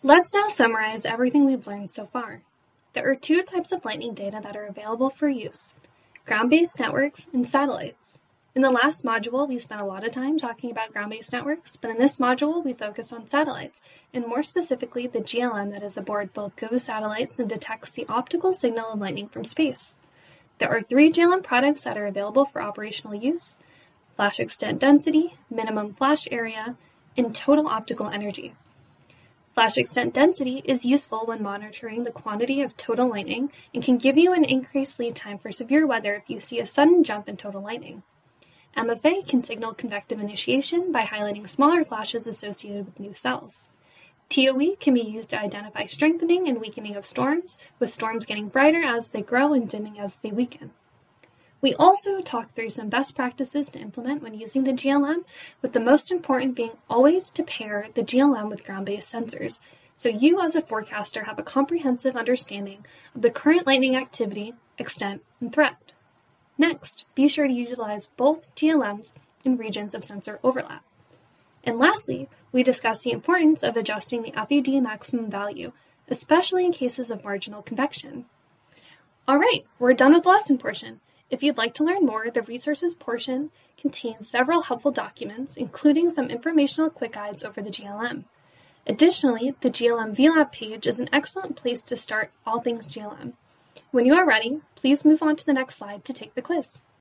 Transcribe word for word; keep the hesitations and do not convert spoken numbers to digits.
Let's now summarize everything we've learned so far. There are two types of lightning data that are available for use: ground-based networks and satellites. In the last module, we spent a lot of time talking about ground-based networks, but in this module, we focused on satellites, and more specifically, the G L M that is aboard both GOES satellites and detects the optical signal of lightning from space. There are three G L M products that are available for operational use: flash extent density, minimum flash area, and total optical energy. Flash extent density is useful when monitoring the quantity of total lightning and can give you an increased lead time for severe weather if you see a sudden jump in total lightning. M F A can signal convective initiation by highlighting smaller flashes associated with new cells. T O E can be used to identify strengthening and weakening of storms, with storms getting brighter as they grow and dimming as they weaken. We also talked through some best practices to implement when using the G L M, with the most important being always to pair the G L M with ground-based sensors, so you as a forecaster have a comprehensive understanding of the current lightning activity, extent, and threat. Next, be sure to utilize both G L Ms in regions of sensor overlap. And lastly, we discussed the importance of adjusting the F E D maximum value, especially in cases of marginal convection. All right, we're done with the lesson portion. If you'd like to learn more, the resources portion contains several helpful documents, including some informational quick guides over the G L M. Additionally, the G L M V LAB page is an excellent place to start all things G L M. When you are ready, please move on to the next slide to take the quiz.